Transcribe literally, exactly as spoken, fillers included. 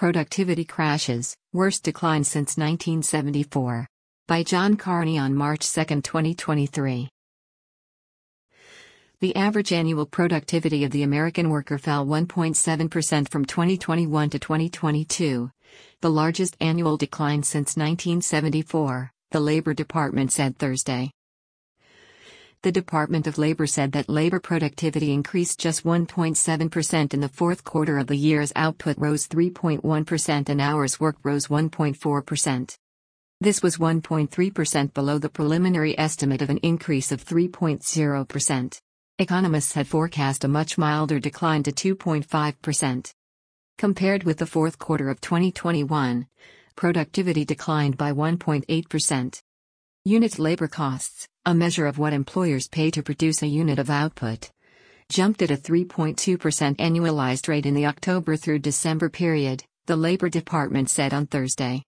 Productivity crashes, worst decline since nineteen seventy-four. By John Carney on March second, twenty twenty-three. The average annual productivity of the American worker fell one point seven percent from twenty twenty-one to twenty twenty-two, the largest annual decline since nineteen seventy-four, the Labor Department said Thursday. The Department of Labor said that labor productivity increased just one point seven percent in the fourth quarter of the year as output rose three point one percent and hours worked rose one point four percent. This was one point three percent below the preliminary estimate of an increase of three point zero percent. Economists had forecast a much milder decline to two point five percent. Compared with the fourth quarter of twenty twenty-one, productivity declined by one point eight percent. Unit labor costs, a measure of what employers pay to produce a unit of output, jumped at a three point two percent annualized rate in the October through December period, the Labor Department said on Thursday.